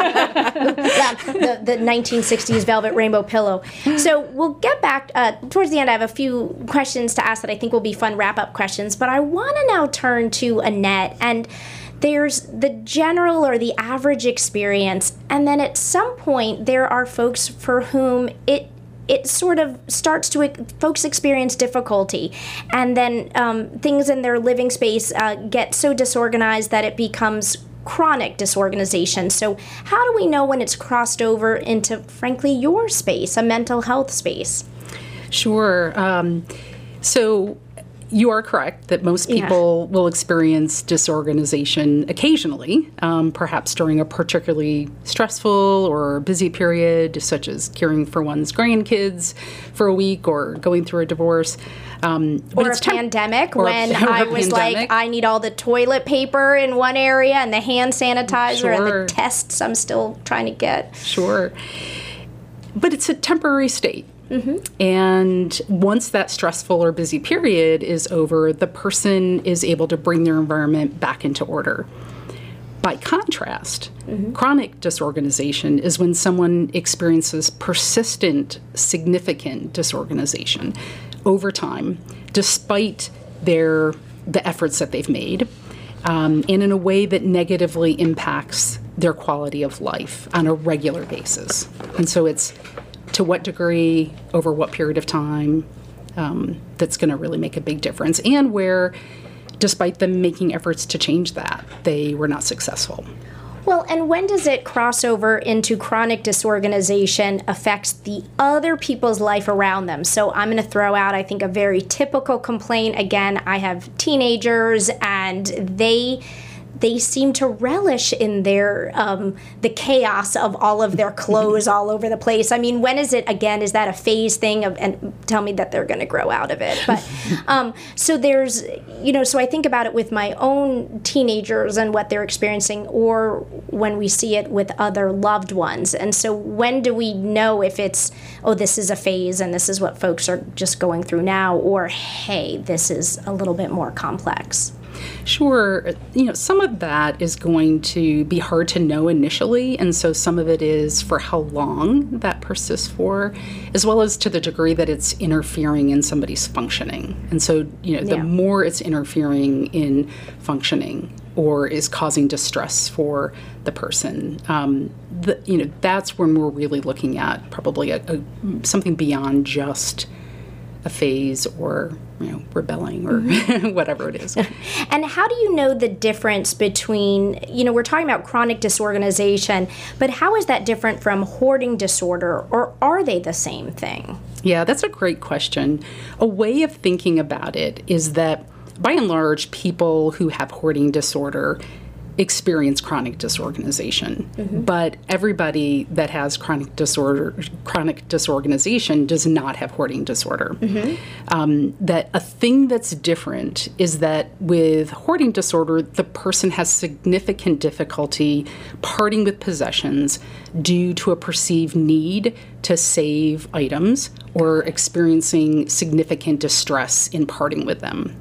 awesome, the, the nineteen sixties velvet rainbow pillow. So we'll get back, uh, towards the end I have a few questions to ask that I think will be fun wrap-up questions, but I want to now turn to Annette, and there's the general or the average experience, and then at some point there are folks for whom it it sort of starts to, folks experience difficulty, and then um, things in their living space uh, get so disorganized that it becomes chronic disorganization. So how do we know when it's crossed over into, frankly, your space, a mental health space? Sure. Um, so you are correct that most people yeah. will experience disorganization occasionally, um, perhaps during a particularly stressful or busy period, such as caring for one's grandkids for a week or going through a divorce. Um, or a temp- pandemic or when a, or I was pandemic. like, I need all the toilet paper in one area and the hand sanitizer sure. and the tests I'm still trying to get. Sure. But it's a temporary state. Mm-hmm. And once that stressful or busy period is over, the person is able to bring their environment back into order. By contrast, mm-hmm. chronic disorganization is when someone experiences persistent, significant disorganization over time, despite their the efforts that they've made, um, and in a way that negatively impacts their quality of life on a regular basis. And so it's to what degree, over what period of time, um, that's going to really make a big difference, and where, despite them making efforts to change that, they were not successful. Well, and when does it cross over into chronic disorganization affects the other people's life around them? So I'm going to throw out, I think, a very typical complaint. Again, I have teenagers, and they they seem to relish in their um, the chaos of all of their clothes all over the place. I mean, when is it, again, is that a phase thing? Of, and tell me that they're going to grow out of it. But um, so there's, you know, so I think about it with my own teenagers and what they're experiencing, or when we see it with other loved ones. And so when do we know if it's, oh, this is a phase and this is what folks are just going through now, or, hey, this is a little bit more complex? Sure. You know, some of that is going to be hard to know initially, and so some of it is for how long that persists for, as well as to the degree that it's interfering in somebody's functioning. And so, you know, the yeah. more it's interfering in functioning or is causing distress for the person, um, the, you know, that's when we're really looking at probably a, a, something beyond just a phase or, you know, rebelling or mm-hmm. whatever it is. And how do you know the difference between, you know, we're talking about chronic disorganization, but how is that different from hoarding disorder, or are they the same thing? Yeah, that's a great question. A way of thinking about it is that, by and large, people who have hoarding disorder experience chronic disorganization, mm-hmm. but everybody that has chronic disorder, chronic disorganization does not have hoarding disorder. Mm-hmm. Um, that a thing that's different is that with hoarding disorder, the person has significant difficulty parting with possessions due to a perceived need to save items or experiencing significant distress in parting with them.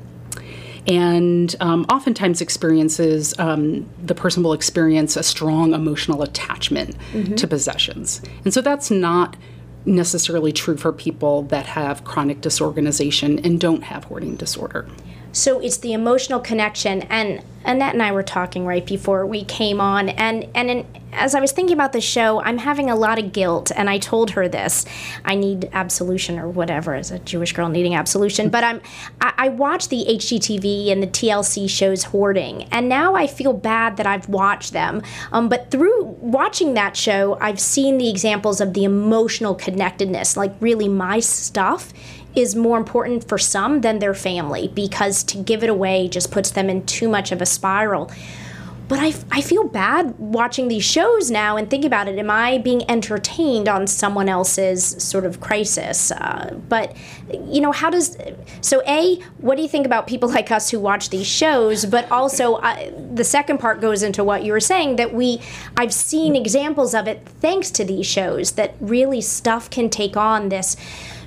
And um, oftentimes experiences, um, the person will experience a strong emotional attachment mm-hmm. to possessions. And so that's not necessarily true for people that have chronic disorganization and don't have hoarding disorder. So it's the emotional connection, and Annette and I were talking right before we came on, and, and in, as I was thinking about the show, I'm having a lot of guilt, and I told her this. I need absolution or whatever, as a Jewish girl needing absolution, but I'm, I, I watch the H G T V and the T L C shows Hoarding, and now I feel bad that I've watched them, um, but through watching that show, I've seen the examples of the emotional connectedness, like really my stuff is more important for some than their family, because to give it away just puts them in too much of a spiral. But I, I feel bad watching these shows now and think about it. Am I being entertained on someone else's sort of crisis? Uh, but, you know, how does... So, A, what do you think about people like us who watch these shows? But also, uh, the second part goes into what you were saying, that we... I've seen examples of it thanks to these shows, that really stuff can take on this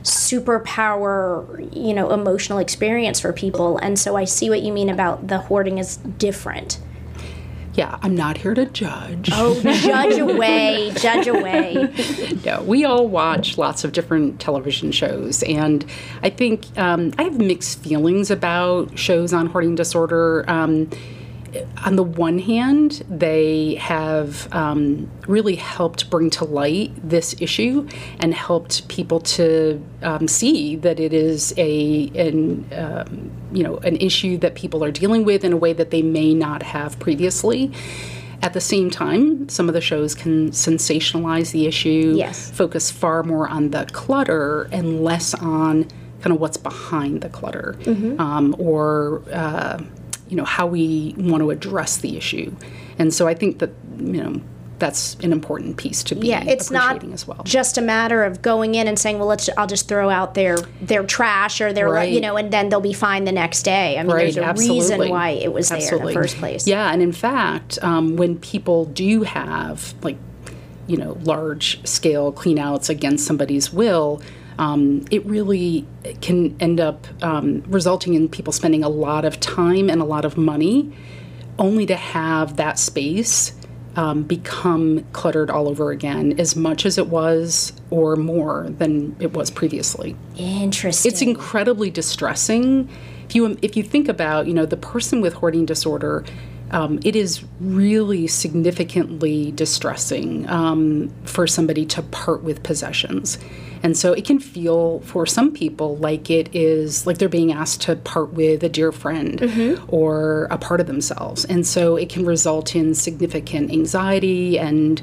superpower, you know, emotional experience for people. And so I see what you mean about the hoarding is different. Yeah, I'm not here to judge. Oh, judge away, judge away. No, we all watch lots of different television shows, and I think um, I have mixed feelings about shows on hoarding disorder. Um, on the one hand, they have um, really helped bring to light this issue and helped people to um, see that it is a an um, you know an issue that people are dealing with in a way that they may not have previously. At the same time, some of the shows can sensationalize the issue, yes. focus far more on the clutter and less on kind of what's behind the clutter, mm-hmm. um, or uh, you know, how we want to address the issue. And so I think that, you know, that's an important piece to be yeah, it's not as well. Just a matter of going in and saying, well, let's I'll just throw out their their trash or their, right. you know, and then they'll be fine the next day. I mean, right, there's a absolutely. reason why it was absolutely. there in the first place. Yeah, and in fact, um, when people do have, like, you know, large-scale clean-outs against somebody's will, um, it really can end up um, resulting in people spending a lot of time and a lot of money only to have that space Um, become cluttered all over again, as much as it was or more than it was previously. Interesting. It's incredibly distressing. If you if you think about, you know, the person with hoarding disorder, um, it is really significantly distressing um, for somebody to part with possessions. And so it can feel, for some people, like it is, like they're being asked to part with a dear friend mm-hmm. or a part of themselves. And so it can result in significant anxiety and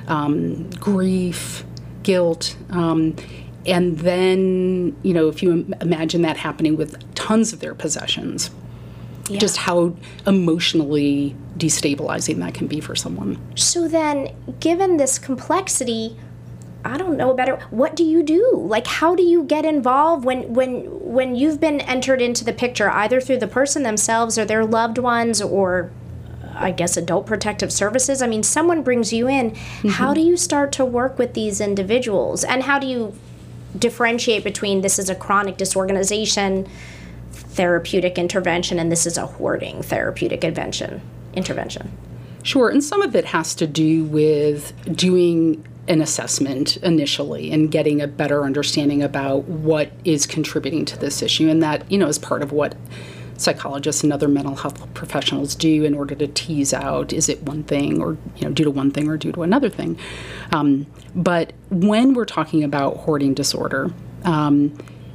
um, grief, guilt. Um, and then, you know, if you imagine that happening with tons of their possessions, yeah. just how emotionally destabilizing that can be for someone. So then, given this complexity, I don't know about it. What do you do? Like, how do you get involved when when when you've been entered into the picture, either through the person themselves or their loved ones, or I guess adult protective services? I mean, someone brings you in. Mm-hmm. How do you start to work with these individuals, and how do you differentiate between this is a chronic disorganization therapeutic intervention and this is a hoarding therapeutic intervention intervention? Sure, and some of it has to do with doing an assessment initially and getting a better understanding about what is contributing to this issue. And that, you know, is part of what psychologists and other mental health professionals do in order to tease out, is it one thing or, you know, due to one thing or due to another thing. Um, but when we're talking about hoarding disorder, um,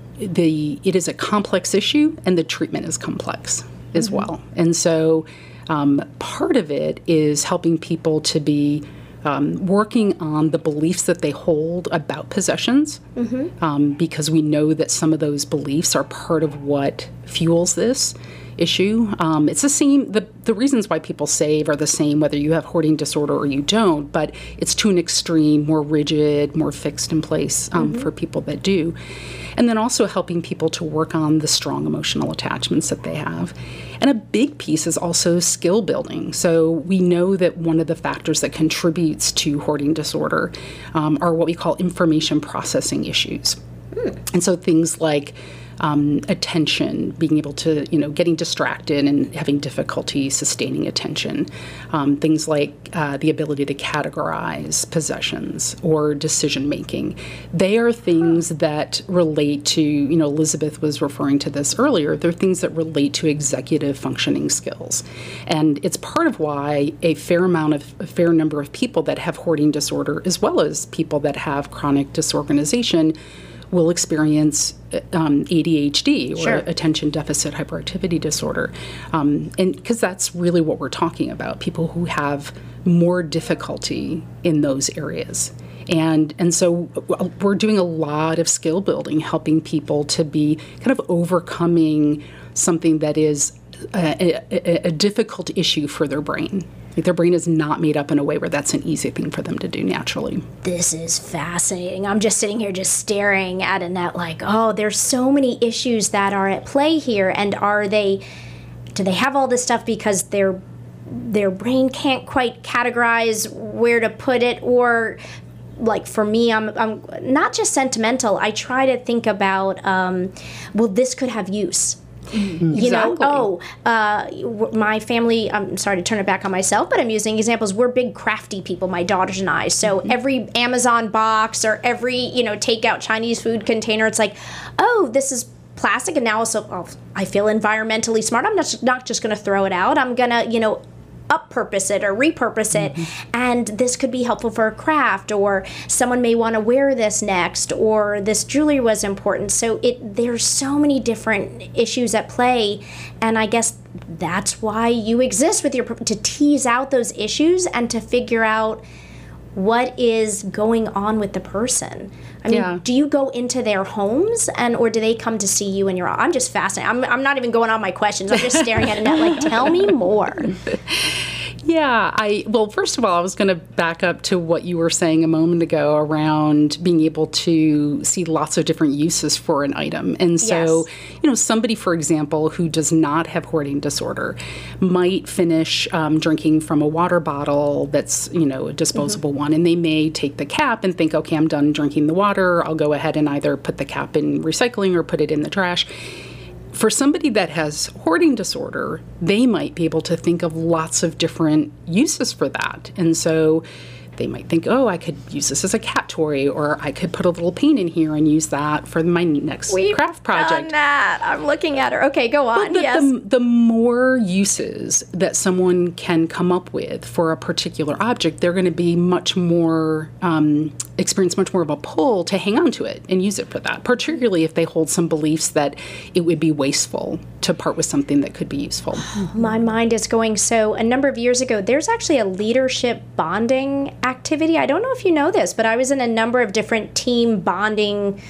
the it is a complex issue and the treatment is complex as mm-hmm. well. And so um, part of it is helping people to be Um, working on the beliefs that they hold about possessions, mm-hmm. um, because we know that some of those beliefs are part of what fuels this issue. Um, it's the same, the, the reasons why people save are the same whether you have hoarding disorder or you don't, but it's to an extreme, more rigid, more fixed in place um, mm-hmm. for people that do. And then also helping people to work on the strong emotional attachments that they have. And a big piece is also skill building. So we know that one of the factors that contributes to hoarding disorder um, are what we call information processing issues. Mm. And so things like Um, attention, being able to, you know, getting distracted and having difficulty sustaining attention. Um, things like uh, the ability to categorize possessions or decision making. They are things that relate to, you know, Elizabeth was referring to this earlier, they're things that relate to executive functioning skills. And it's part of why a fair amount of, a fair number of people that have hoarding disorder, as well as people that have chronic disorganization, will experience um, A D H D, or sure. attention deficit hyperactivity disorder. Um, and because that's really what we're talking about, people who have more difficulty in those areas. And and so we're doing a lot of skill building, helping people to be kind of overcoming something that is a, a, a difficult issue for their brain. Like their brain is not made up in a way where that's an easy thing for them to do naturally. This is fascinating. I'm just sitting here just staring at Annette like, oh, there's so many issues that are at play here. And are they, do they have all this stuff because their their brain can't quite categorize where to put it? Or like for me, I'm, I'm not just sentimental. I try to think about, um, well, this could have use. Mm-hmm. You exactly. know, oh, uh, my family, I'm sorry to turn it back on myself, but I'm using examples. We're big crafty people, my daughters and I. So mm-hmm. every Amazon box or every, you know, takeout Chinese food container, it's like, oh, this is plastic. And now also, oh, I feel environmentally smart. I'm not, not just going to throw it out. I'm going to, you know, up-purpose it or repurpose it, mm-hmm. and this could be helpful for a craft, or someone may want to wear this next, or this jewelry was important. So it there's so many different issues at play, and I guess that's why you exist with your to tease out those issues and to figure out what is going on with the person. I mean, Yeah. do you go into their homes and or do they come to see you in your I'm just fascinated. I'm, I'm not even going on my questions. I'm just staring at Annette like, tell me more. Yeah, I well, first of all, I was going to back up to what you were saying a moment ago around being able to see lots of different uses for an item. And so, Yes. you know, somebody, for example, who does not have hoarding disorder might finish um, drinking from a water bottle that's, you know, a disposable one, and they may take the cap and think, okay, I'm done drinking the water. I'll go ahead and either put the cap in recycling or put it in the trash. For somebody that has hoarding disorder, they might be able to think of lots of different uses for that. And so they might think, oh, I could use this as a cat toy, or I could put a little paint in here and use that for my next We've craft project. done that. I'm looking at her. Okay, go on. The, yes. the, the more uses that someone can come up with for a particular object, they're going to be much more, um, experience much more of a pull to hang on to it and use it for that, particularly if they hold some beliefs that it would be wasteful to part with something that could be useful. My mind is going. So a number of years ago, there's actually a leadership bonding activity. I don't know if you know this, but I was in a number of different team bonding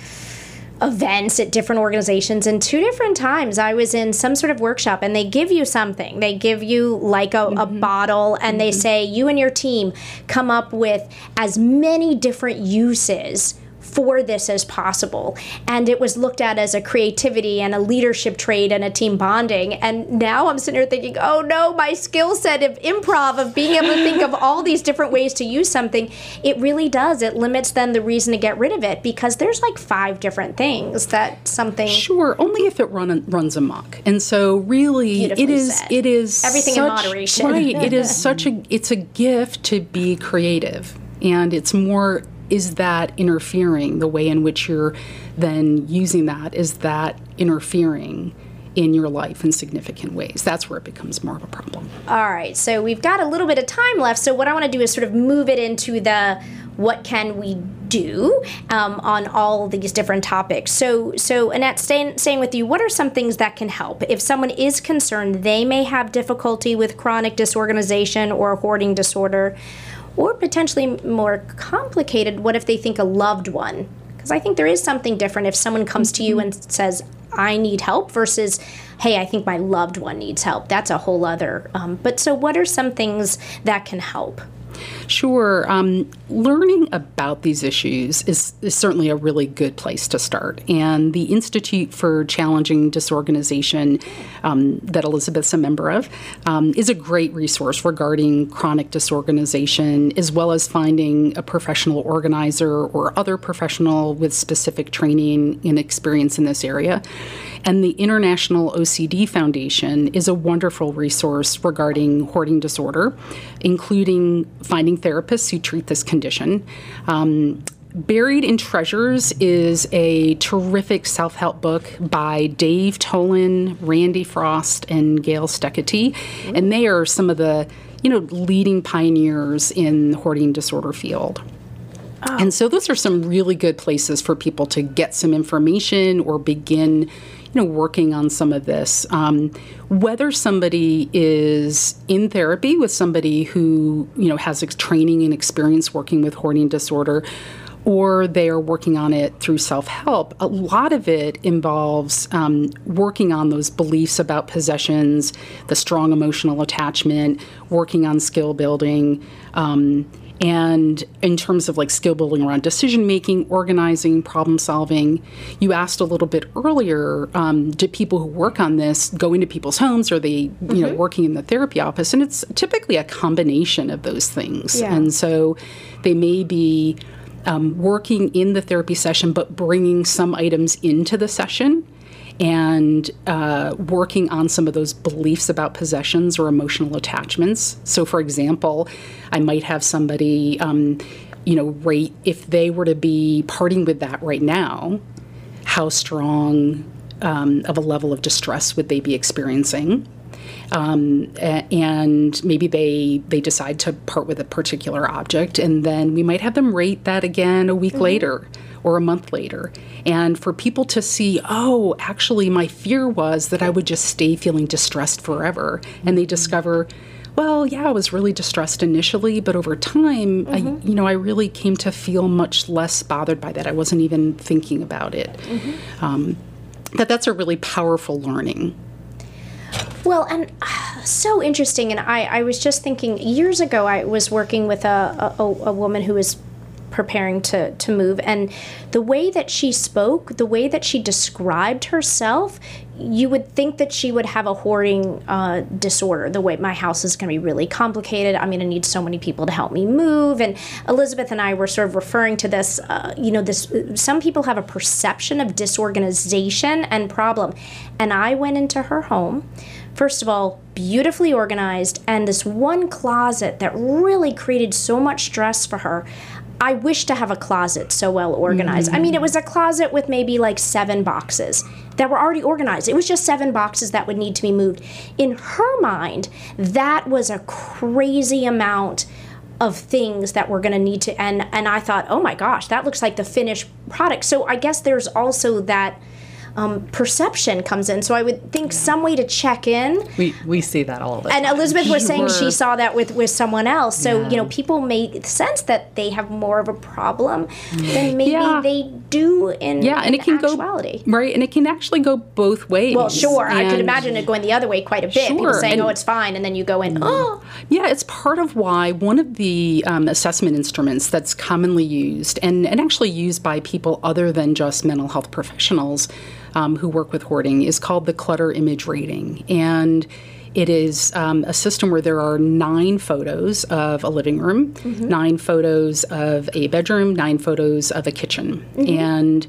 events at different organizations, and two different times I was in some sort of workshop and they give you something. They give you like a, mm-hmm. a bottle and mm-hmm. they say you and your team come up with as many different uses for this as possible. And it was looked at as a creativity and a leadership trait and a team bonding. And now I'm sitting here thinking, oh no, my skill set of improv, of being able to think of all these different ways to use something, it really does. It limits then the reason to get rid of it, because there's like five different things that something... Sure, only if it run, runs amok. And so really it is said. it is everything such, in moderation. Right, it is such a it's a gift to be creative. And it's more, is that interfering? The way in which you're then using that, is that interfering in your life in significant ways? That's where it becomes more of a problem. All right, so we've got a little bit of time left, so what I want to do is sort of move it into the what can we do um, on all these different topics. So, so Annette, staying, staying with you, what are some things that can help? If someone is concerned they may have difficulty with chronic disorganization or hoarding disorder, or potentially more complicated, what if they think a loved one? Because I think there is something different if someone comes to you and says, I need help, versus, hey, I think my loved one needs help. That's a whole other. Um, but so what are some things that can help? Sure. Um, learning about these issues is, is certainly a really good place to start. And the Institute for Challenging Disorganization um, that Elizabeth's a member of um, is a great resource regarding chronic disorganization, as well as finding a professional organizer or other professional with specific training and experience in this area. And the International O C D Foundation is a wonderful resource regarding hoarding disorder, including finding therapists who treat this condition. Um, Buried in Treasures is a terrific self-help book by Dave Tolan, Randy Frost, and Gail Steketee. Mm-hmm. And they are some of the, you know, leading pioneers in the hoarding disorder field. Oh. And so those are some really good places for people to get some information or begin, you know, working on some of this. Um, whether somebody is in therapy with somebody who, you know, has ex- training and experience working with hoarding disorder, or they are working on it through self-help, a lot of it involves um, working on those beliefs about possessions, the strong emotional attachment, working on skill building, um, and in terms of like skill building around decision making, organizing, problem solving. You asked a little bit earlier, um, do people who work on this go into people's homes? Or are they, you mm-hmm. know, working in the therapy office? And it's typically a combination of those things. Yeah. And so they may be um, working in the therapy session, but bringing some items into the session and uh, working on some of those beliefs about possessions or emotional attachments. So, for example, I might have somebody, um, you know, rate if they were to be parting with that right now, how strong um, of a level of distress would they be experiencing? Um, and maybe they they decide to part with a particular object, and then we might have them rate that again a week mm-hmm. later or a month later. And for people to see, oh, actually my fear was that I would just stay feeling distressed forever. And they discover, Well, yeah, I was really distressed initially, but over time, mm-hmm. I, you know, I really came to feel much less bothered by that. I wasn't even thinking about it. Mm-hmm. Um, that that's a really powerful learning. Well, and uh, so interesting. And I, I was just thinking, years ago, I was working with a, a, a woman who was preparing to, to move. And the way that she spoke, the way that she described herself, you would think that she would have a hoarding uh, disorder. The way my house is going to be really complicated. I'm going to need so many people to help me move. And Elizabeth and I were sort of referring to this, uh, you know, this. Some people have a perception of disorganization and problem. And I went into her home. First of all, beautifully organized, and this one closet that really created so much stress for her. I wish to have a closet so well organized. Mm-hmm. I mean, it was a closet with maybe like seven boxes that were already organized. It was just seven boxes that would need to be moved. In her mind, that was a crazy amount of things that we're going to need to, and, and I thought, oh my gosh, that looks like the finished product. So I guess there's also that Um, perception comes in. So I would think some way to check in. We we see that all the and time. And Elizabeth was saying Sure. she saw that with, with someone else. So, Yeah. you know, people may sense that they have more of a problem than maybe Yeah. they do in, Yeah, and in it can actuality. go right, and it can actually go both ways. Well, sure. I could And- imagine it going the other way quite a bit. People Sure, saying, and- oh, it's fine. And then you go in, oh. Yeah, it's part of why one of the um, assessment instruments that's commonly used and, and actually used by people other than just mental health professionals um, who work with hoarding is called the Clutter Image Rating. And it is um, a system where there are nine photos of a living room, mm-hmm. nine photos of a bedroom, nine photos of a kitchen. Mm-hmm. And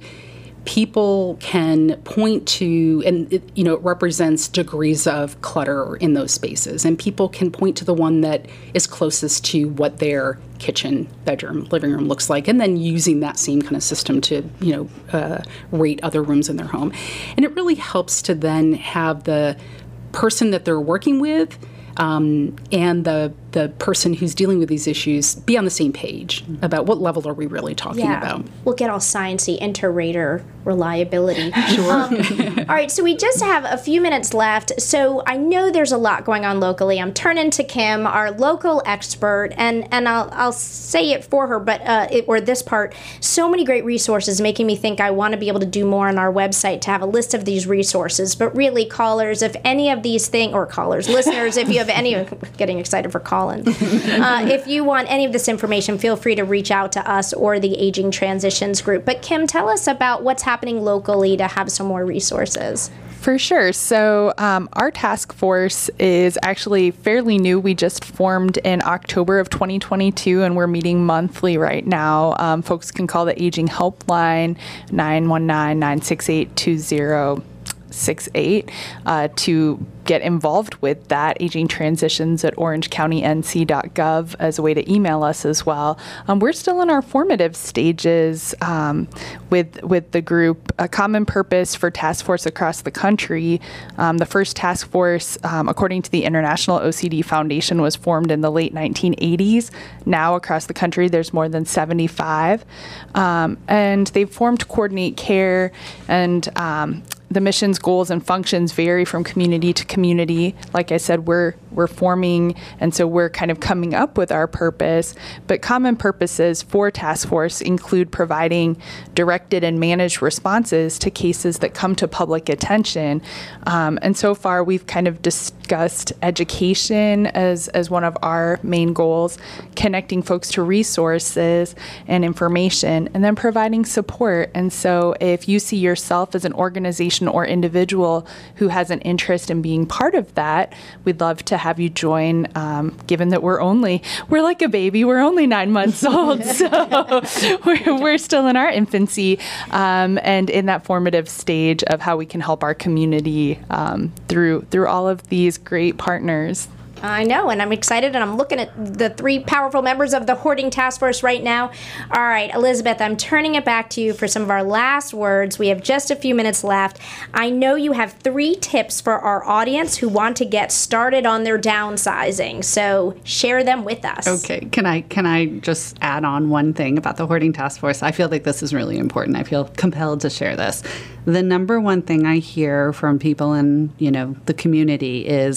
people can point to, and it, you know, it represents degrees of clutter in those spaces. And people can point to the one that is closest to what their kitchen, bedroom, living room looks like, and then using that same kind of system to, you know, uh, rate other rooms in their home. And it really helps to then have the person that they're working with um, and the the person who's dealing with these issues be on the same page about what level are we really talking Yeah. about. We'll get all sciencey inter-rater reliability. Sure. Um, all right, so we just have a few minutes left. So I know there's a lot going on locally. I'm turning to Kim, our local expert, and, and I'll, I'll say it for her, but uh, it, or this part, so many great resources making me think I want to be able to do more on our website to have a list of these resources. But really, callers, if any of these things, or callers, listeners, if you have any, getting excited for callers, uh, if you want any of this information, feel free to reach out to us or the Aging Transitions group. But Kim, tell us about what's happening locally to have some more resources. For sure. So um, our task force is actually fairly new. We just formed in October of twenty twenty-two, and we're meeting monthly right now. Um, folks can call the Aging Helpline, nine one nine, nine six eight, two zero six eight, uh, to get involved with that. Aging Transitions at orange county n c dot gov as a way to email us as well. Um, we're still in our formative stages um, with with the group. A common purpose for task force across the country. Um, the first task force, um, according to the International O C D Foundation, was formed in the late nineteen eighties. Now across the country, there's more than seventy-five. Um, and they've formed to coordinate care, and um, the mission's goals and functions vary from community to community. Like I said, we're we're forming, and so we're kind of coming up with our purpose. But common purposes for task force include providing directed and managed responses to cases that come to public attention. Um, and so far, we've kind of discussed education as as one of our main goals, connecting folks to resources and information, and then providing support. And so, if you see yourself as an organization or individual who has an interest in being part of that, we'd love to have you join, um, given that we're only, we're like a baby, we're only nine months old, so we're, we're still in our infancy um, and in that formative stage of how we can help our community um, through through all of these great partners. I know, and I'm excited, and I'm looking at the three powerful members of the Hoarding Task Force right now. All right, Elizabeth, I'm turning it back to you for some of our last words. We have just a few minutes left. I know you have three tips for our audience who want to get started on their downsizing, so share them with us. Okay, can I can I just add on one thing about the Hoarding Task Force? I feel like this is really important. I feel compelled to share this. The number one thing I hear from people in, you know, the community is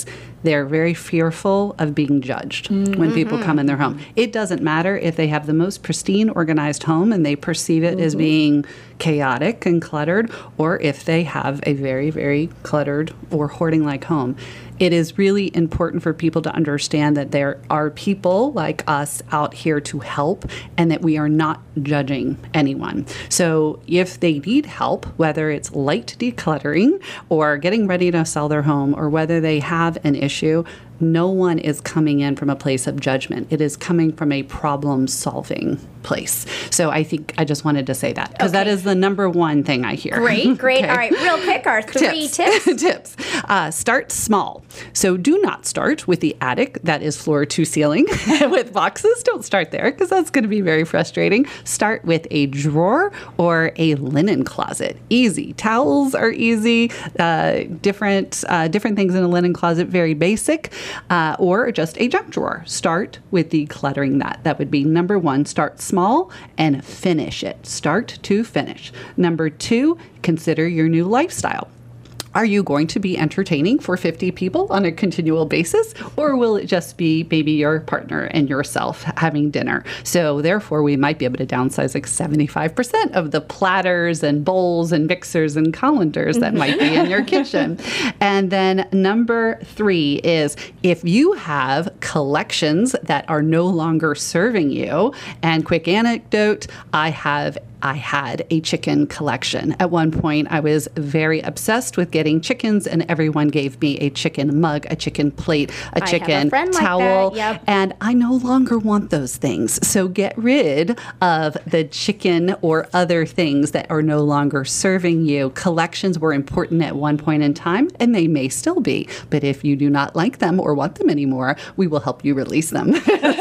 They're very fearful of being judged mm-hmm. when people come in their home. It doesn't matter if they have the most pristine, organized home and they perceive it mm-hmm. as being chaotic and cluttered, or if they have a very, very cluttered or hoarding-like home. It is really important for people to understand that there are people like us out here to help and that we are not judging anyone. So if they need help, whether it's light decluttering or getting ready to sell their home, or whether they have an issue, no one is coming in from a place of judgment. It is coming from a problem-solving place. So I think I just wanted to say that because okay. that is the number one thing I hear. Great, great. Okay. All right, real quick, our three tips. Tips. tips. Uh, start small. So do not start with the attic that is floor to ceiling with boxes. Don't start there because that's going to be very frustrating. Start with a drawer or a linen closet. Easy. Towels are easy. Uh, different uh, different things in a linen closet, very basic. Uh, or just a junk drawer. Start with decluttering that. That would be number one, start small and finish it. Start to finish. Number two, consider your new lifestyle. Are you going to be entertaining for fifty people on a continual basis, or will it just be maybe your partner and yourself having dinner? So therefore, we might be able to downsize like seventy-five percent of the platters and bowls and mixers and colanders that might be in your kitchen. And then number three is if you have collections that are no longer serving you, and quick anecdote, I have I had a chicken collection. At one point, I was very obsessed with getting chickens, and everyone gave me a chicken mug, a chicken plate, a I chicken have a friend towel, like that. Yep. and I no longer want those things. So get rid of the chicken or other things that are no longer serving you. Collections were important at one point in time, and they may still be. But if you do not like them or want them anymore, we will help you release them.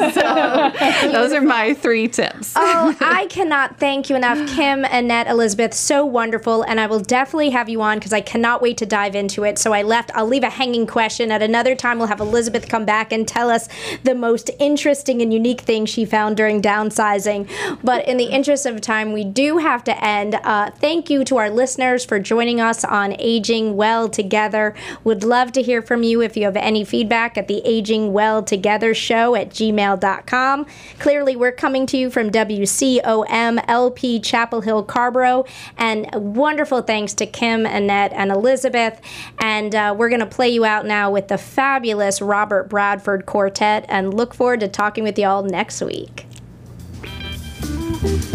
So those are my three tips. Oh, I cannot thank you enough. Kim, Annette, Elizabeth, so wonderful, and I will definitely have you on because I cannot wait to dive into it. So I left, I'll leave a hanging question. At another time, we'll have Elizabeth come back and tell us the most interesting and unique thing she found during downsizing. But in the interest of time, we do have to end. Uh, thank you to our listeners for joining us on Aging Well Together. Would love to hear from you if you have any feedback at the Aging Well Together show at gmail dot com. Clearly, we're coming to you from W C O M L P Chapel Hill, Carborough. And wonderful thanks to Kim, Annette, and Elizabeth. And uh, we're going to play you out now with the fabulous Robert Bradford Quartet and look forward to talking with you all next week.